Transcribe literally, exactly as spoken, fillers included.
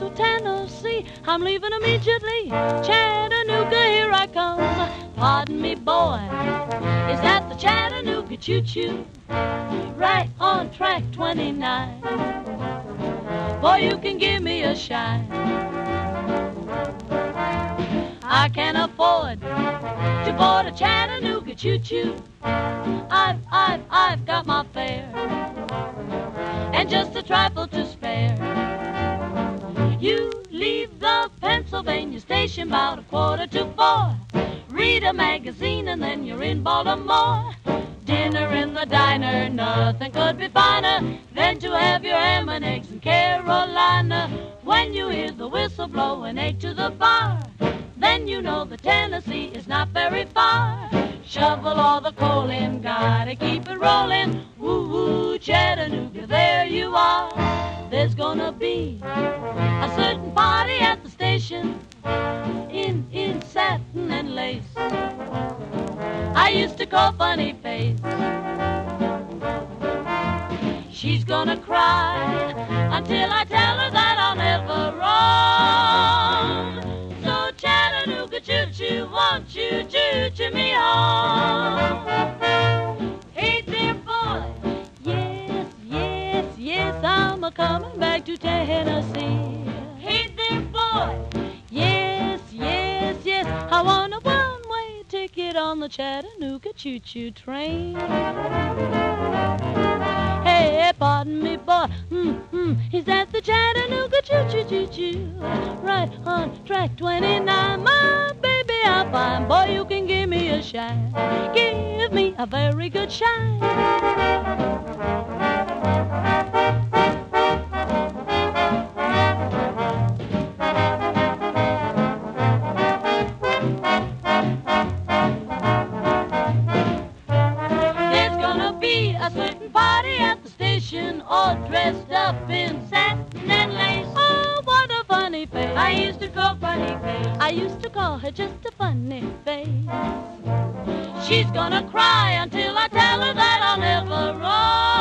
to Tennessee. I'm leaving immediately. Chattanooga, here I come. Pardon me, boy, is that the Chattanooga choo-choo? Right on track twenty-nine. Boy, you can give me a shine. I can afford to board a Chattanooga choo-choo. I've, I've, I've got my fare and just a trifle to spare. You leave the Pennsylvania station about a quarter to four. Read a magazine and then you're in Baltimore. Dinner in the diner, nothing could be finer than to have your ham and eggs in Carolina. When you hear the whistle blow and egg to the bar, then you know the Tennessee is not very far. Shovel all the coal in, gotta keep it rolling. Woo-woo, Chattanooga, there you are. There's gonna be a certain party at the station in, in satin and lace. I used to call Funny Face. She's gonna cry until I tell her that I'll never wrong. So Chattanooga choo-choo, won't you choo-choo me home? Hey there, boy. Yes, yes, yes, I'm a-coming back to Tennessee. Hey there, boy. Yes, yes, yes, I want a one-way ticket on the Chattanooga choo-choo train. Hey, pardon me, boy, mm-hmm, is that the Chattanooga choo-choo-choo-choo? Right on track twenty-nine, my baby, I'm fine. Boy, you can give me a shine. Give me a very good shine. All dressed up in satin and lace. Oh, what a funny face. I used to call Funny Face. I used to call her just a funny face. She's gonna cry until I tell her that I'll never run.